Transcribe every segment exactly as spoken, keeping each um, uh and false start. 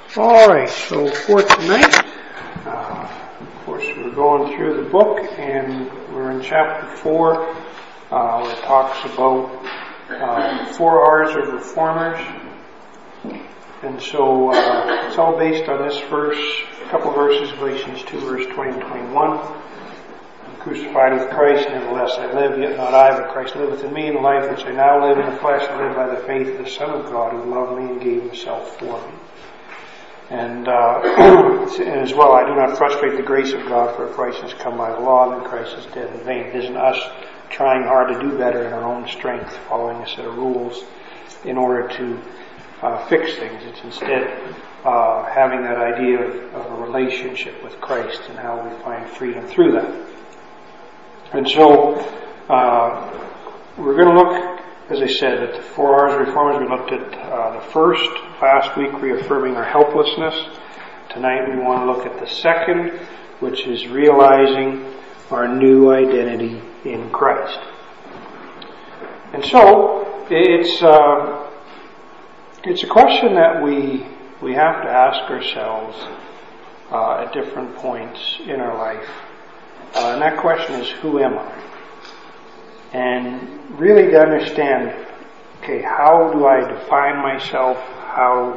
All right, so for tonight, uh, of course, we're going through the book, and we're in chapter four, uh, where it talks about uh, four R's of reformers. And so uh, it's all based on this verse, a couple verses, Galatians two, verse twenty and twenty-one. I'm crucified with Christ, nevertheless I live, yet not I, but Christ liveth in me, and the life which I now live in the flesh, I live by the faith of the Son of God, who loved me and gave himself for me. And, uh, and as well, I do not frustrate the grace of God, for if righteousness come by the law, then Christ is dead in vain. It isn't us trying hard to do better in our own strength, following a set of rules in order to uh, fix things. It's instead uh, having that idea of, of a relationship with Christ and how we find freedom through that. And so, uh, we're going to look, as I said, at the four R's of reformers. We looked at uh, the first last week, reaffirming our helplessness. Tonight we want to look at the second, which is realizing our new identity in Christ. And so it's uh, it's a question that we we have to ask ourselves uh, at different points in our life, uh, and that question is, who am I? And really to understand, okay, how do I define myself? How,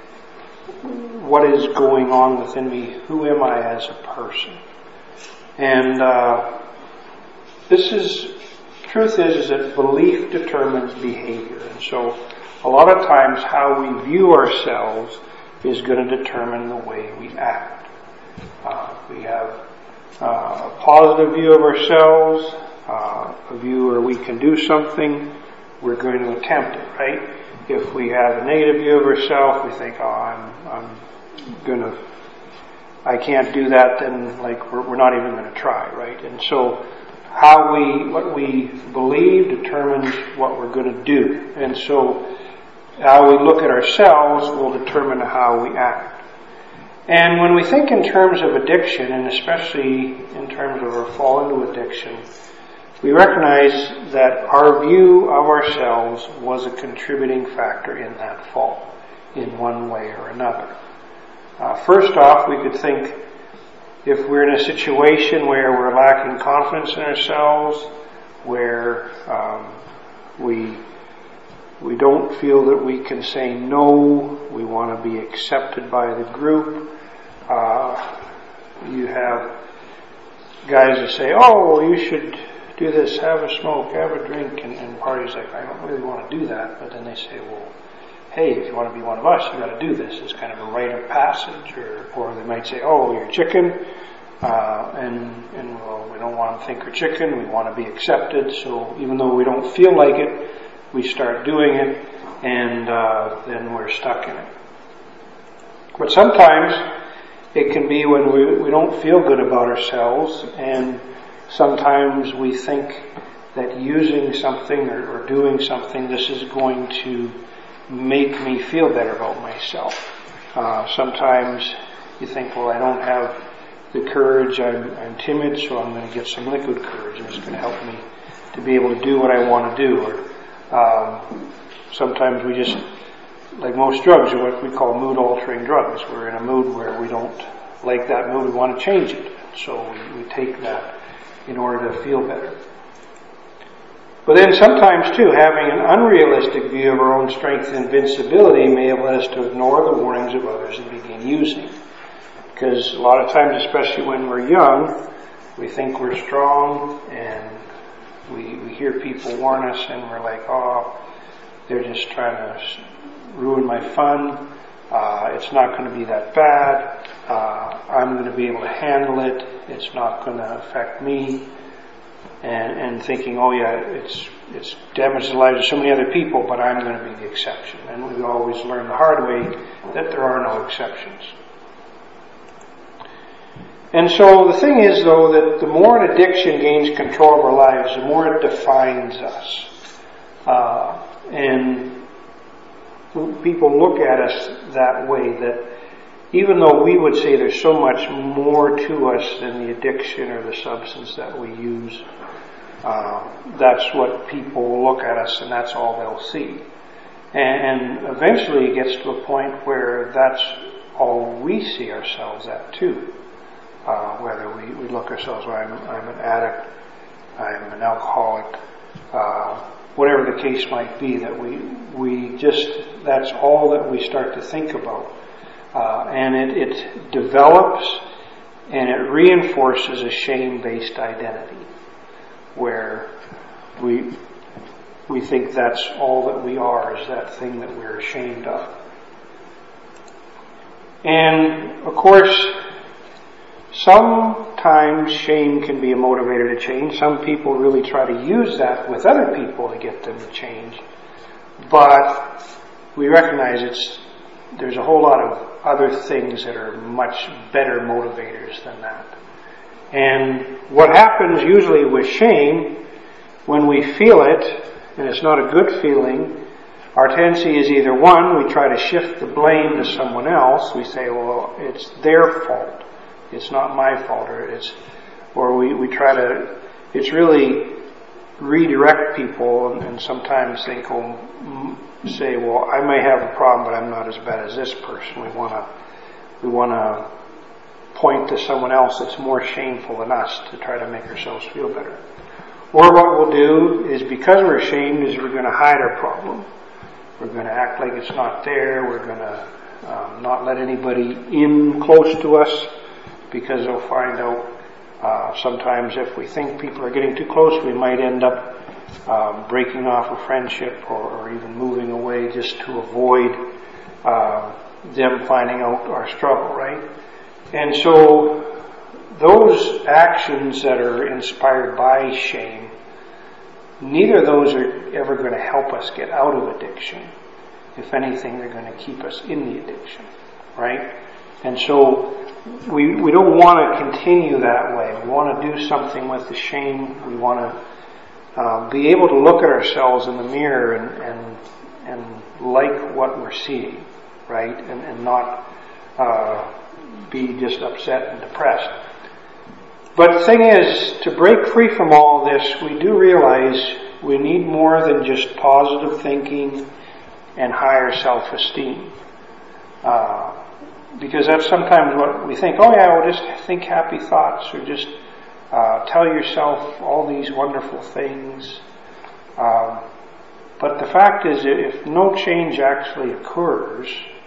what is going on within me? Who am I as a person? And uh, this is, truth is, is that belief determines behavior. And so a lot of times how we view ourselves is going to determine the way we act. Uh, we have uh, a positive view of ourselves, Uh, a view where we can do something, we're going to attempt it, right? If we have a negative view of ourselves, we think, oh, I'm, I'm gonna, I can't do that, then like we're, we're not even gonna try, right? And so how we, what we believe determines what we're gonna do. And so how we look at ourselves will determine how we act. And when we think in terms of addiction, and especially in terms of our fall into addiction, we recognize that our view of ourselves was a contributing factor in that fall, in one way or another. Uh, first off, we could think if we're in a situation where we're lacking confidence in ourselves, where um, we we don't feel that we can say no, we want to be accepted by the group. Uh, you have guys that say, "Oh, you should do this, have a smoke, have a drink," and, and parties like, I don't really want to do that. But then they say, well, hey, if you want to be one of us, you got to do this. It's kind of a rite of passage. Or, or they might say, oh, you're chicken, uh, and, and well, we don't want to think we're chicken. We want to be accepted. So even though we don't feel like it, we start doing it, and uh, then we're stuck in it. But sometimes it can be when we, we don't feel good about ourselves, and sometimes we think that using something or, or doing something, this is going to make me feel better about myself. Uh, sometimes you think, well, I don't have the courage, I'm, I'm timid, so I'm going to get some liquid courage, and it's going to help me to be able to do what I want to do. Or um, sometimes we just, like most drugs, are what we call mood-altering drugs. We're in a mood where we don't like that mood, we want to change it. So we, we take that in order to feel better. But then sometimes too, having an unrealistic view of our own strength and invincibility may have led us to ignore the warnings of others and begin using. Because a lot of times, especially when we're young, we think we're strong, and we, we hear people warn us, and we're like, oh, they're just trying to ruin my fun. Uh, it's not going to be that bad. Uh, I'm going to be able to handle it. It's not going to affect me. And, and thinking, oh yeah, it's it's damaged the lives of so many other people, but I'm going to be the exception. And we always learn the hard way that there are no exceptions. And so the thing is, though, that the more an addiction gains control of our lives, the more it defines us. Uh, and people look at us that way, that even though we would say there's so much more to us than the addiction or the substance that we use, uh, that's what people will look at us, and that's all they'll see. And, and eventually it gets to a point where that's all we see ourselves at too. Uh, whether we, we look ourselves, well, I'm, I'm an addict, I'm an alcoholic, uh, whatever the case might be, that we we just, that's all that we start to think about. Uh, and it, it develops and it reinforces a shame-based identity, where we we think that's all that we are, is that thing that we're ashamed of. And of course, sometimes shame can be a motivator to change. Some people really try to use that with other people to get them to change. But we recognize it's there's a whole lot of other things that are much better motivators than that. And what happens usually with shame, when we feel it, and it's not a good feeling, our tendency is either one, we try to shift the blame to someone else. We say, well, it's their fault. It's not my fault, or it's, or we, we try to, it's really redirect people, and, and sometimes think, oh, say, well, I may have a problem, but I'm not as bad as this person. We want to, we want to point to someone else that's more shameful than us to try to make ourselves feel better. Or what we'll do is, because we're ashamed, is we're going to hide our problem. We're going to act like it's not there. We're going to um, not let anybody in close to us, because they'll find out. Uh, sometimes if we think people are getting too close, we might end up um, breaking off a friendship, or, or even moving away just to avoid uh, them finding out our struggle, right? And so those actions that are inspired by shame, neither of those are ever going to help us get out of addiction. If anything, they're going to keep us in the addiction, right? And so we we don't want to continue that way. We want to do something with the shame. We want to uh, be able to look at ourselves in the mirror and and, and like what we're seeing, right? And, and not uh, be just upset and depressed. But the thing is, to break free from all this, we do realize we need more than just positive thinking and higher self-esteem. Uh, because that's sometimes what we think, oh yeah, well, just think happy thoughts, or just uh, tell yourself all these wonderful things. Um, but the fact is, if no change actually occurs,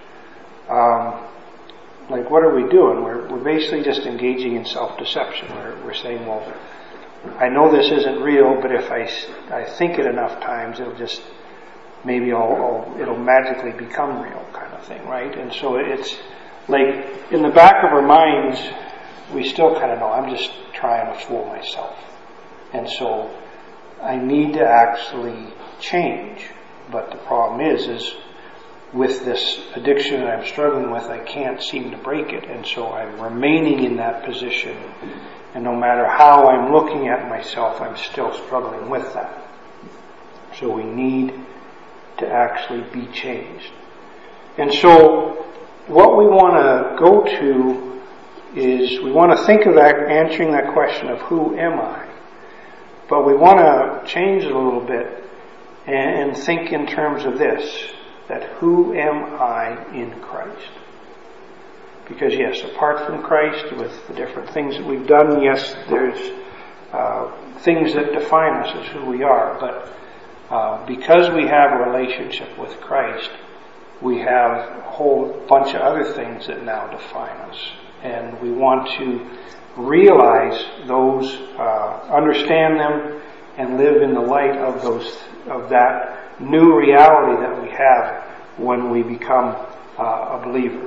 um, like, what are we doing? We're, we're basically just engaging in self-deception. We're, we're saying, well, I know this isn't real, but if I, I think it enough times, it'll just, maybe I'll, I'll, it'll magically become real, kind of thing, right? And so it's like, in the back of our minds, we still kind of know, I'm just trying to fool myself. And so I need to actually change. But the problem is, is with this addiction that I'm struggling with, I can't seem to break it. And so I'm remaining in that position. And no matter how I'm looking at myself, I'm still struggling with that. So we need to actually be changed. And so what we want to go to is, we want to think of that, answering that question of who am I? But we want to change it a little bit and, and think in terms of this, that who am I in Christ? Because yes, apart from Christ, with the different things that we've done, yes, there's uh, things that define us as who we are. But uh, because we have a relationship with Christ, we have a whole bunch of other things that now define us. And we want to realize those, uh, understand them, and live in the light of those, of that new reality that we have when we become uh, a believer.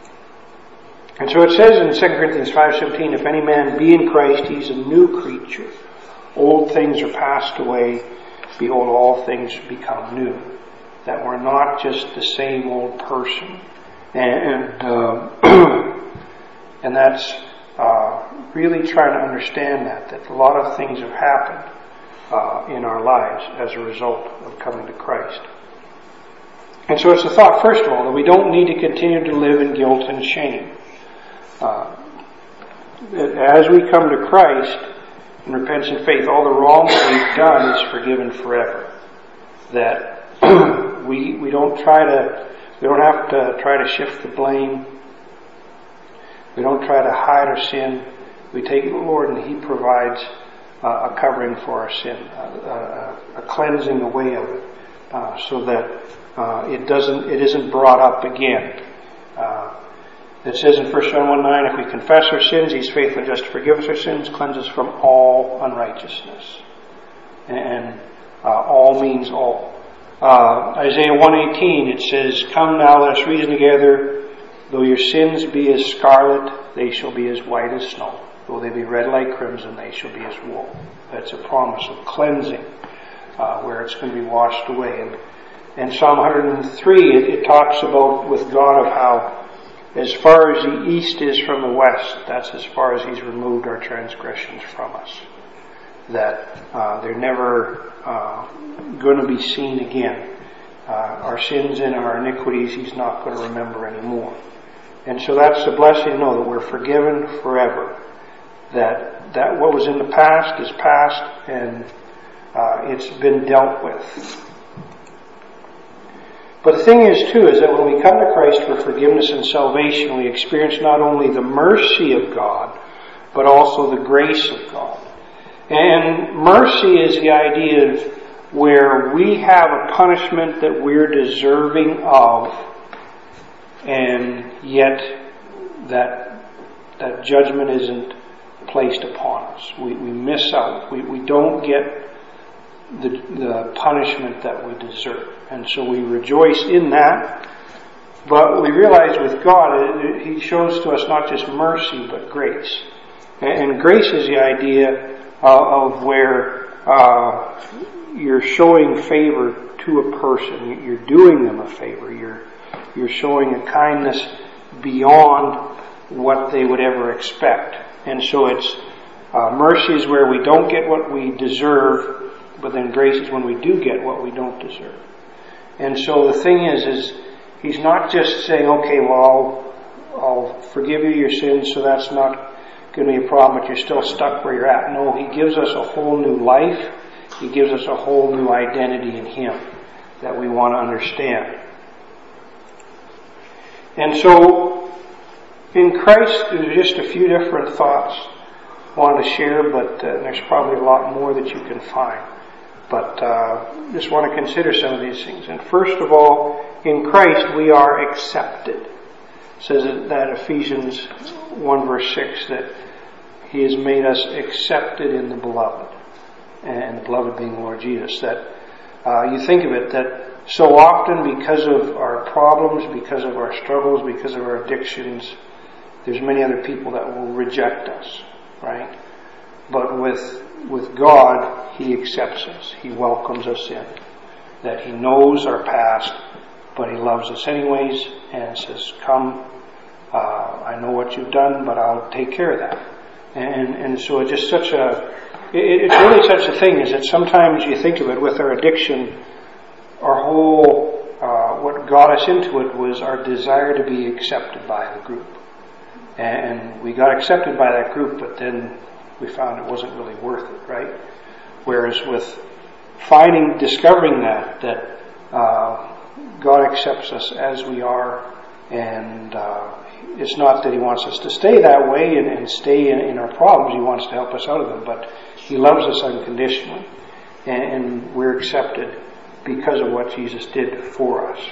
And so it says in Second Corinthians five seventeen, if any man be in Christ, he's a new creature. Old things are passed away. Behold, all things become new. That we're not just the same old person. And, uh, and that's uh, really trying to understand that, that a lot of things have happened uh, in our lives as a result of coming to Christ. And so it's the thought, first of all, that we don't need to continue to live in guilt and shame. Uh, as we come to Christ in repentance and faith, all the wrong that we've done is forgiven forever. That we we don't try to we don't have to try to shift the blame. We don't try to hide our sin. We take it to the Lord, and He provides uh, a covering for our sin, a, a, a cleansing away of it, uh, so that uh, it doesn't, it isn't brought up again. Uh, it says in First John one nine, if we confess our sins, He's faithful and just to forgive us our sins, cleanse us from all unrighteousness. And uh, all means all. Uh, Isaiah one eighteen, it says, come now, let us reason together. Though your sins be as scarlet, they shall be as white as snow. Though they be red like crimson, they shall be as wool. That's a promise of cleansing, uh, where it's going to be washed away. And, and Psalm one hundred three, it, it talks about with God of how as far as the east is from the west, that's as far as He's removed our transgressions from us. That uh, they're never uh, going to be seen again. Uh, our sins and our iniquities He's not going to remember anymore. And so that's the blessing to know that we're forgiven forever. That that what was in the past is past, and uh, it's been dealt with. But the thing is too, is that when we come to Christ for forgiveness and salvation, we experience not only the mercy of God, but also the grace of God. And mercy is the idea of where we have a punishment that we're deserving of, and yet that that judgment isn't placed upon us. We, we miss out. We, we don't get the, the punishment that we deserve. And so we rejoice in that. But we realize with God, it, it, He shows to us not just mercy, but grace. And, and grace is the idea uh, of where uh, you're showing favor to a person. You're doing them a favor. You're you're showing a kindness beyond what they would ever expect. And so it's uh, mercy is where we don't get what we deserve, but then grace is when we do get what we don't deserve. And so the thing is, is He's not just saying, okay, well, I'll, I'll forgive you your sins, so that's not going to be a problem, but you're still stuck where you're at. No, He gives us a whole new life. He gives us a whole new identity in Him that we want to understand. And so, in Christ, there's just a few different thoughts I wanted to share, but uh, there's probably a lot more that you can find. But uh, just want to consider some of these things. And first of all, in Christ we are accepted. It says that Ephesians one verse six, that He has made us accepted in the Beloved. And the Beloved being the Lord Jesus. That uh, you think of it, that so often because of our problems, because of our struggles, because of our addictions, there's many other people that will reject us, right? But with with God, He accepts us. He welcomes us in. That He knows our past, but He loves us anyways, and says, come, uh, I know what you've done, but I'll take care of that. And and so it's just such a, it, it's really such a thing, is that sometimes you think of it with our addiction, our whole, uh, what got us into it was our desire to be accepted by the group. And we got accepted by that group, but then we found it wasn't really worth it, right? Whereas with finding, discovering that, that uh, God accepts us as we are, and uh, it's not that He wants us to stay that way and, and stay in, in our problems. He wants to help us out of them, but He loves us unconditionally, and, and we're accepted because of what Jesus did for us.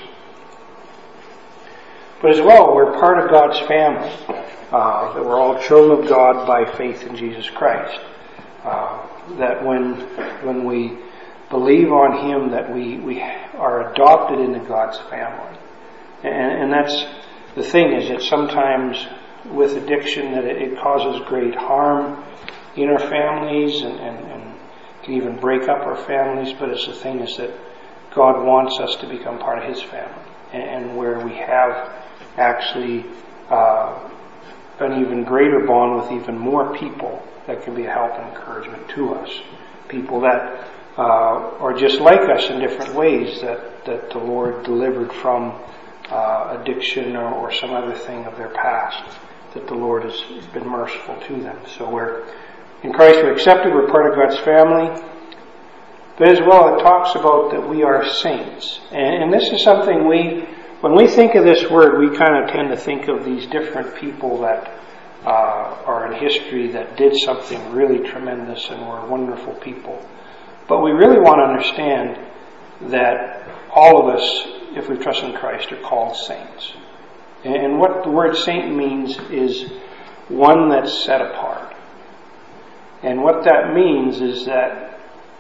But as well, we're part of God's family. Uh, that we're all children of God by faith in Jesus Christ. Uh, that when when we believe on Him, that we, we are adopted into God's family. And, and that's the thing, is that sometimes with addiction that it, it causes great harm in our families and, and, and can even break up our families. But it's the thing is that God wants us to become part of His family. And, and where we have actually uh, an even greater bond with even more people that can be a help and encouragement to us. People that uh, are just like us in different ways, that, that the Lord delivered from uh, addiction or, or some other thing of their past, that the Lord has been merciful to them. So we're in Christ, we're accepted, we're part of God's family. But as well, it talks about that we are saints. And, and this is something we, when we think of this word, we kind of tend to think of these different people that uh, or in history that did something really tremendous and were wonderful people. But we really want to understand that all of us, if we trust in Christ, are called saints. And what the word saint means is one that's set apart. And what that means is that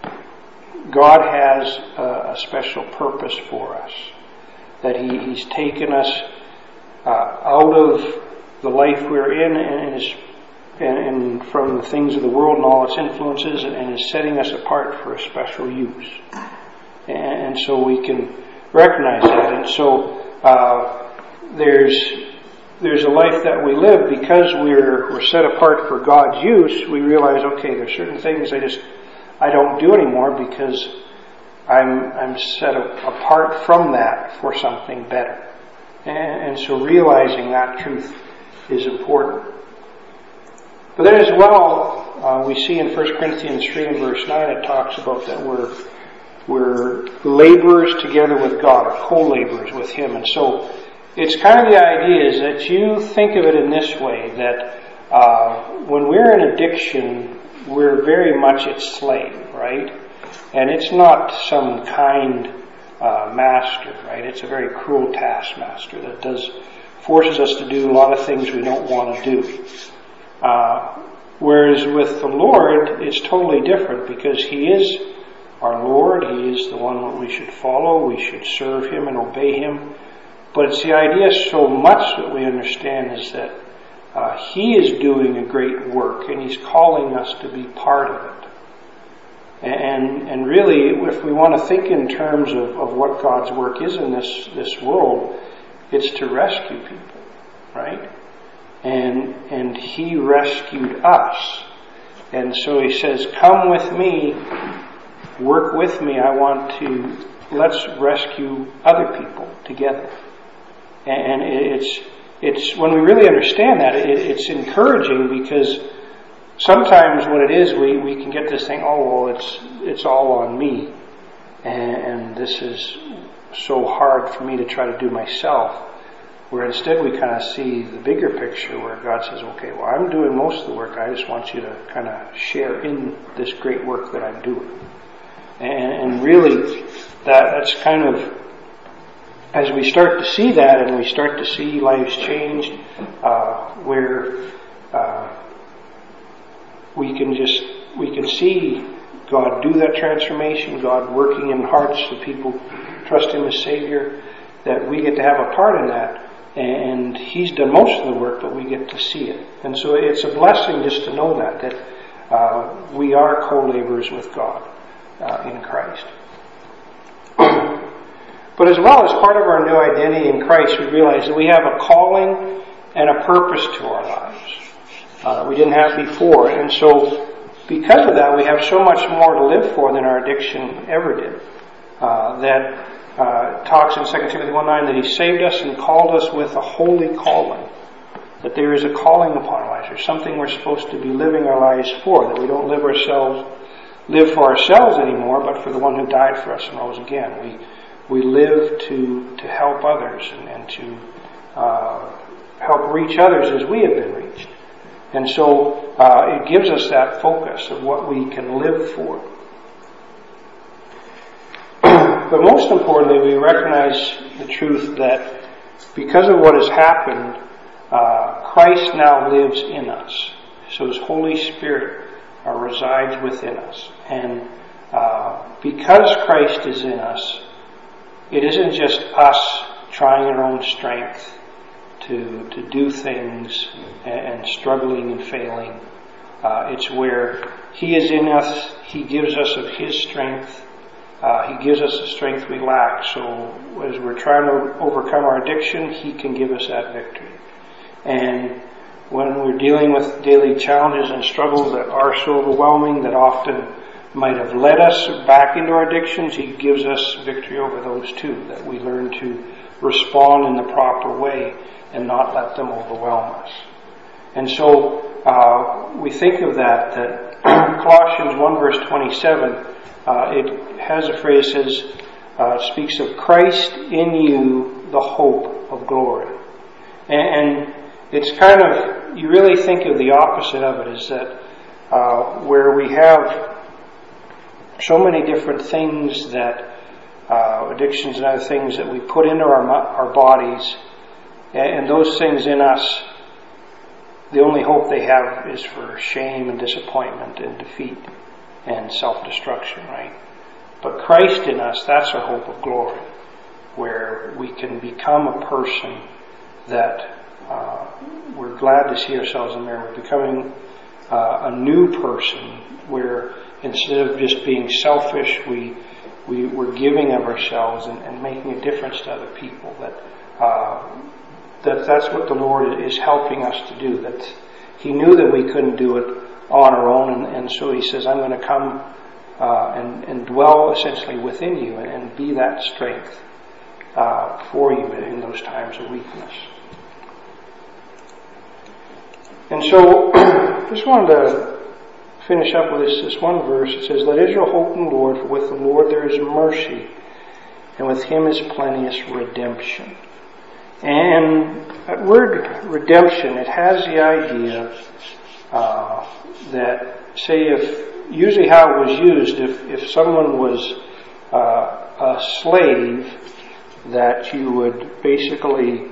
God has a, a special purpose for us. That he, He's taken us uh, out of the life we're in and, is, and, and from the things of the world and all its influences, and, and is setting us apart for a special use. And, and so we can recognize that. And so uh, there's there's a life that we live because we're we're set apart for God's use. We realize, okay, there's certain things I just I don't do anymore because I'm I'm set apart from that for something better. And, and so realizing that truth is important. But then as well, uh, we see in First Corinthians three and verse nine, it talks about that we're we're laborers together with God, or co-laborers with Him. And so it's kind of the idea is that you think of it in this way, that uh, when we're in addiction, we're very much its slave, right? And it's not some kind uh, master, right? It's a very cruel taskmaster that does forces us to do a lot of things we don't want to do. Uh, whereas with the Lord, it's totally different because He is our Lord. He is the one that we should follow. We should serve Him and obey Him. But it's the idea so much that we understand is that uh, He is doing a great work and He's calling us to be part of it. And and really, if we want to think in terms of, of what God's work is in this, this world, it's to rescue people, right? And and He rescued us. And so He says, come with me, work with me. I want to, let's rescue other people together. And it's it's when we really understand that, it, it's encouraging because sometimes what it is, we, we can get this thing, oh, well, it's it's all on me. And, and this is so hard for me to try to do myself. Where instead we kind of see the bigger picture where God says, okay, well, I'm doing most of the work. I just want you to kind of share in this great work that I'm doing. And, and really, that that's kind of, as we start to see that and we start to see lives change, uh, where uh, we can just, we can see God do that transformation, God working in hearts so people trust Him as Savior, that we get to have a part in that. And He's done most of the work, but we get to see it. And so it's a blessing just to know that, that uh, we are co-laborers with God uh, in Christ. But as well as part of our new identity in Christ, we realize that we have a calling and a purpose to our lives uh, that we didn't have before. And so because of that, we have so much more to live for than our addiction ever did. Uh, that uh, talks in Second Timothy one nine that He saved us and called us with a holy calling. That there is a calling upon our lives. There's something we're supposed to be living our lives for. That we don't live ourselves, live for ourselves anymore, but for the one who died for us and rose again. We We live to, to help others and, and to uh, help reach others as we have been reached. And so uh, it gives us that focus of what we can live for. But most importantly, we recognize the truth that because of what has happened, uh, Christ now lives in us. So His Holy Spirit uh, resides within us. And uh, because Christ is in us, it isn't just us trying our own strength to to do things and, and struggling and failing. Uh, it's where He is in us. He gives us of His strength. Uh, he gives us the strength we lack. So as we're trying to overcome our addiction, He can give us that victory. And when we're dealing with daily challenges and struggles that are so overwhelming that often might have led us back into our addictions, He gives us victory over those too, that we learn to respond in the proper way and not let them overwhelm us. And so uh, we think of that, that Colossians one verse twenty-seven, uh, it has a phrase that says, uh, it speaks of Christ in you, the hope of glory. And, and it's kind of you really think of the opposite of it is that uh, where we have so many different things that uh, addictions and other things that we put into our our bodies, and those things in us, the only hope they have is for shame and disappointment and defeat and self-destruction, right? But Christ in us, that's our hope of glory, where we can become a person that uh, we're glad to see ourselves in the mirror. We're becoming uh, a new person where instead of just being selfish, we, we, we're giving of ourselves and, and making a difference to other people. That, uh, that that's what the Lord is helping us to do. That He knew that we couldn't do it on our own, and, and so He says, I'm going to come uh, and, and dwell essentially within you and, and be that strength uh, for you in those times of weakness. And so, just wanted to finish up with this, this one verse. It says, let Israel hope in the Lord, for with the Lord there is mercy, and with Him is plenteous redemption. And that word redemption, it has the idea uh, that, say, if usually how it was used, if, if someone was uh, a slave, that you would basically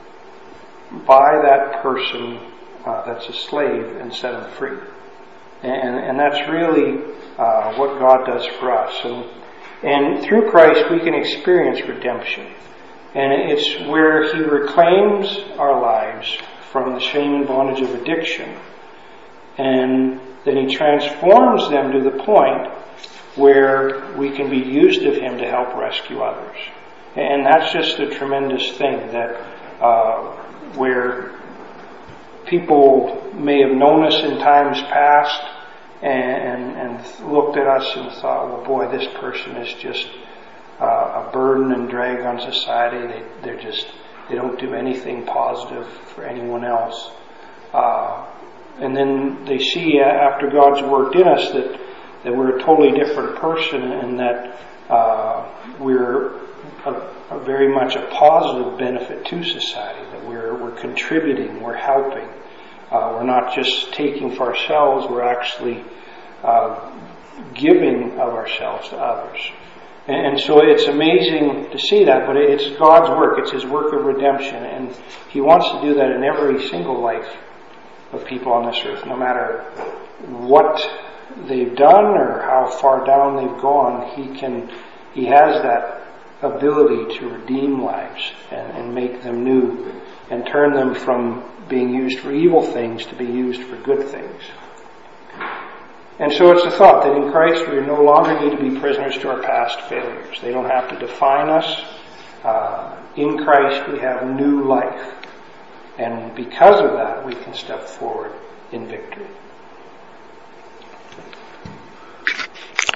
buy that person uh, that's a slave and set them free. And, and that's really uh, what God does for us. And, and through Christ we can experience redemption. And it's where He reclaims our lives from the shame and bondage of addiction. And then He transforms them to the point where we can be used of Him to help rescue others. And that's just a tremendous thing, that uh, where people may have known us in times past and, and looked at us and thought, well, boy, this person is just uh, a burden and drag on society. They, they're just, they don't do anything positive for anyone else. Uh, and then they see after God's worked in us that, that we're a totally different person, and that uh, we're a, a very much a positive benefit to society, that we're, we're contributing, we're helping. Uh, we're not just taking for ourselves, we're actually uh, giving of ourselves to others. And, and so it's amazing to see that, but it's God's work. It's His work of redemption, and He wants to do that in every single life of people on this earth, no matter what they've done or how far down they've gone. He can, He has that ability to redeem lives and, and make them new and turn them from being used for evil things to be used for good things. And so it's a thought that in Christ we no longer need to be prisoners to our past failures. They don't have to define us. Uh, in Christ we have new life. And because of that we can step forward in victory.